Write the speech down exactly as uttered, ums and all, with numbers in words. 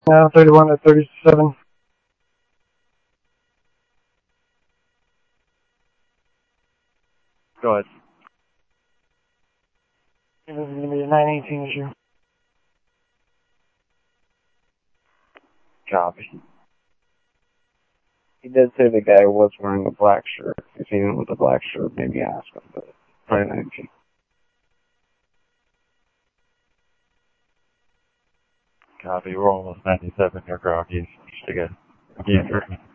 Uh, thirty-one to thirty-seven. Go ahead. This is going to be a nine eighteen issue. Copy. He did say the guy was wearing a black shirt. If you seen him with a black shirt, maybe ask him, but probably nineteen. Copy. We're almost ninety-seven here, Grog. You should get.